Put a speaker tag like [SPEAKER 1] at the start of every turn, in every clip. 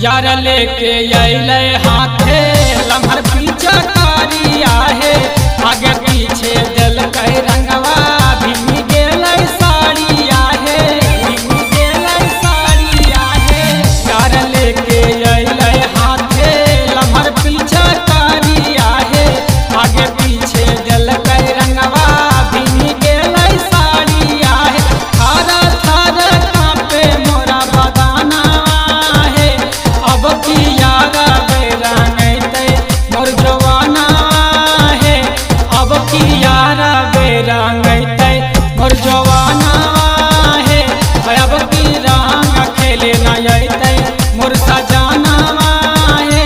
[SPEAKER 1] यार लेके अइले हाथे लम्हर पीछा कारिया है आगे पीछे दिल कह रंगवा भीमी गेलै साड़िया है भीमी गेलै साड़िया है यार लेके अइले हाथे लम्हर पीछा कारिया है आगे पीछे दिल कह रंगवा भीमी गेलै साड़िया है थारा थारा कांपे मोरा बदाना है अब की यारा बेरा नैते मोर जवाना है अब की यारा बेरा नैते मोर जवाना है अब की रंग खेले न अइते मोर सजाना है।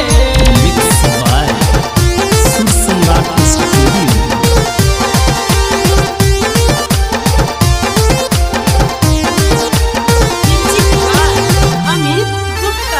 [SPEAKER 2] सुर सम्राट स्टूडियो।
[SPEAKER 3] अमित गुप्ता।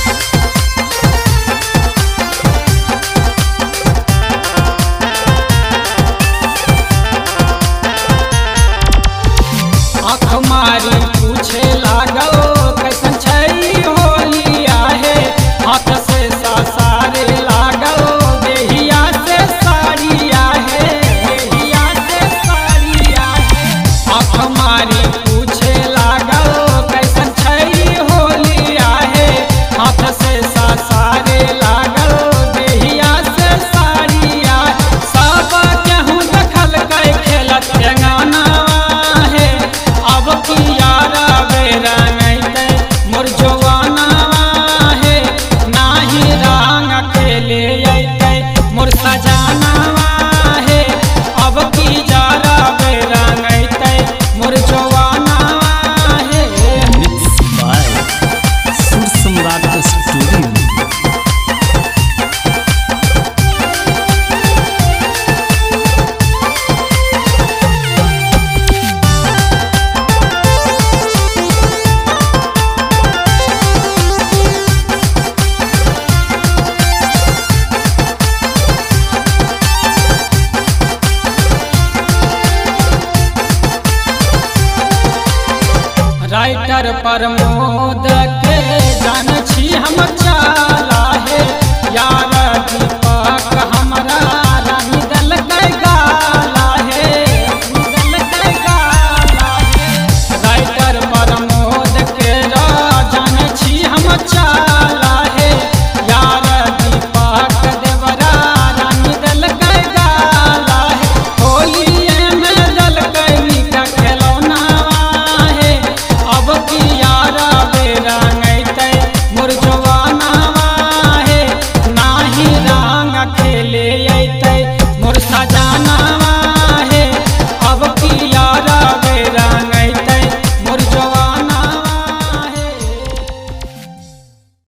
[SPEAKER 1] आँख मारी पूछे लागो कैसन छै होलिया है हाथ से सारे लागो देहिया से साड़िया है देहिया से साड़िया है आँख मारी पूछे लागो कैसन छै होलिया है हाथ से सारे लागो देहिया से साड़िया सब केहू देखल कै खेलत रंगाना है अब की यारा बेरा नैते मोर जवाना है नाही रंग खेले अइते मोर सजाना है अब की यारा बेरा नैते मोर जवाना है।
[SPEAKER 2] मिक्स बाय सुर सम्राट स्टूडियो।
[SPEAKER 1] राइटर प्रमोद